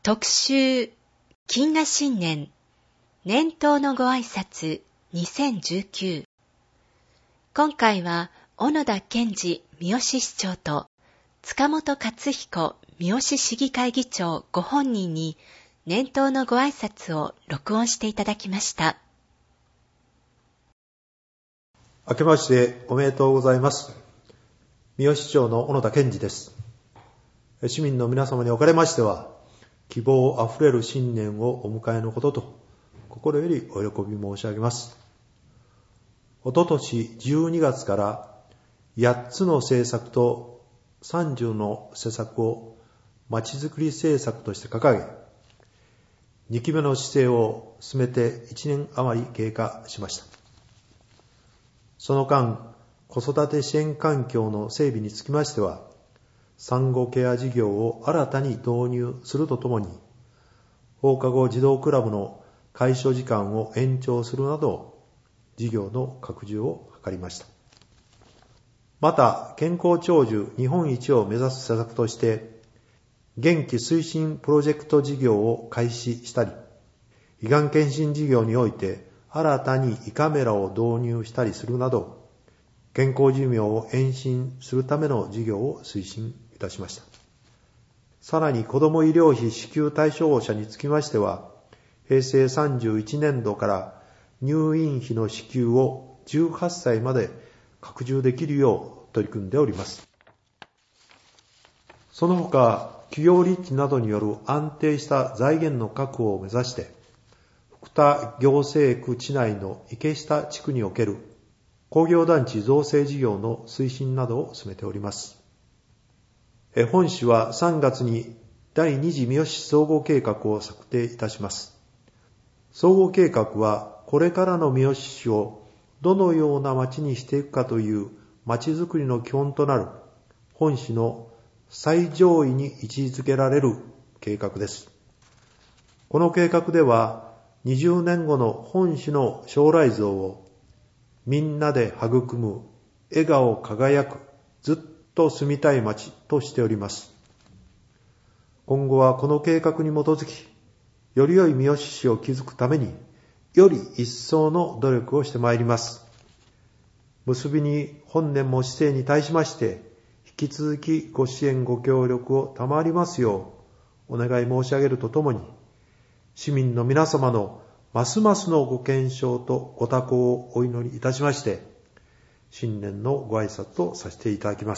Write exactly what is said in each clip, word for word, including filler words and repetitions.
特集金河新年年頭のご挨拶にせんじゅうきゅう。今回は小野田健二三好市長と塚本勝彦三好市議会議長ご本人に年頭のご挨拶を録音していただきました。 明けましておめでとうございます。三好市長の小野田健二です。市民の皆様におかれましては、希望あふれる新年をお迎えのことと心よりお喜び申し上げます。おととしじゅうにがつからやっつの政策とさんじゅうの施策をまちづくり政策として掲げ、にきめの姿勢を進めていちねん余り経過しました。その間、子育て支援環境の整備につきましては、産後ケア事業を新たに導入するとともに、放課後児童クラブの開所時間を延長するなど、事業の拡充を図りました。また、健康長寿日本一を目指す施策として、元気推進プロジェクト事業を開始したり、胃がん検診事業において新たに胃カメラを導入したりするなど、健康寿命を延伸するための事業を推進いたしました。さらに子ども医療費支給対象者につきましては、平成さんじゅういちねんどから入院費の支給をじゅうはっさいまで拡充できるよう取り組んでおります。その他、企業立地などによる安定した財源の確保を目指して、福田行政区地内の池下地区における工業団地造成事業の推進などを進めております。本市はさんがつにだいに次三好市総合計画を策定いたします。総合計画はこれからの三好市をどのような町にしていくかという町づくりの基本となる本市の最上位に位置づけられる計画です。この計画ではにじゅうねんごの本市の将来像をみんなで育む笑顔輝くずっと住みたい町としております。今後はこの計画に基づき、より良い三好市を築くために、より一層の努力をしてまいります。結びに本年も市政に対しまして、引き続きご支援ご協力を賜りますようお願い申し上げるとともに、市民の皆様のますますのご健勝とご多幸をお祈りいたしまして、新年のご挨拶とさせていただきます。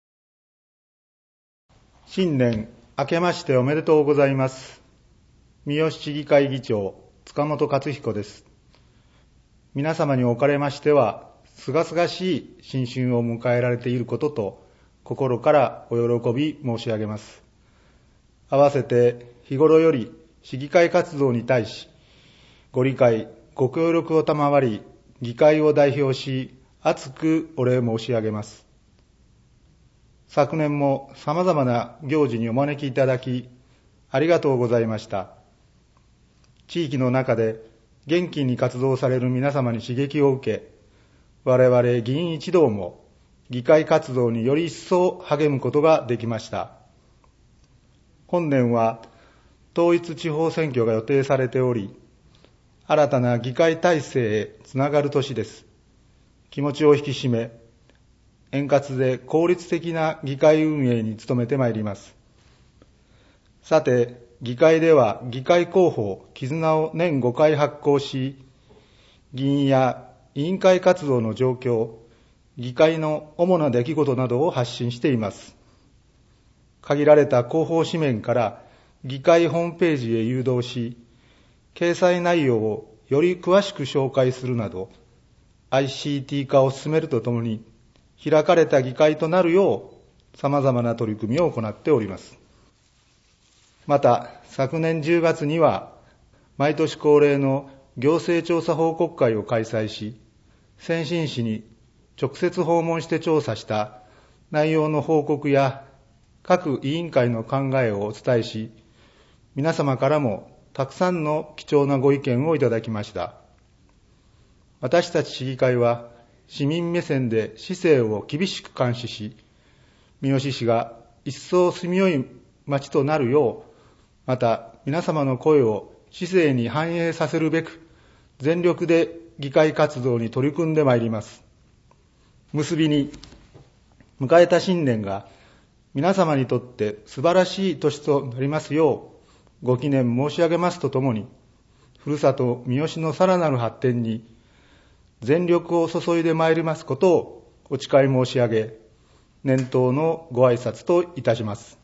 新年明けましておめでとうございます。三好市議会議長塚本勝彦です。皆様におかれましては、すがすがしい新春を迎えられていることと、心からお喜び申し上げます。合わせて日頃より市議会活動に対し、ご理解、ご協力を賜り、議会を代表し、厚くお礼申し上げます。昨年も様々な行事にお招きいただき、ありがとうございました。地域の中で元気に活動される皆様に刺激を受け、我々議員一同も議会活動により一層励むことができました。本年は統一地方選挙が予定されており、新たな議会体制へつながる年です。気持ちを引き締め、円滑で効率的な議会運営に努めてまいります。さて、議会では議会広報絆を年ごかい発行し、議員や委員会活動の状況、議会の主な出来事などを発信しています。限られた広報紙面から議会ホームページへ誘導し、掲載内容をより詳しく紹介するなど、アイシーティー 化を進めるとともに、開かれた議会となるよう、様々な取り組みを行っております。また、昨年じゅうがつには、毎年恒例の行政調査報告会を開催し、先進市に直接訪問して調査した内容の報告や、各委員会の考えをお伝えし、皆様からもたくさんの貴重なご意見をいただきました。私たち市議会は市民目線で市政を厳しく監視し、三好市が一層住みよい町となるようまた皆様の声を市政に反映させるべく、全力で議会活動に取り組んでまいります。結びに、迎えた新年が皆様にとって素晴らしい年となりますようご祈念申し上げますとともに、ふるさと三好のさらなる発展に全力を注いでまいりますことをお誓い申し上げ、年頭のご挨拶といたします。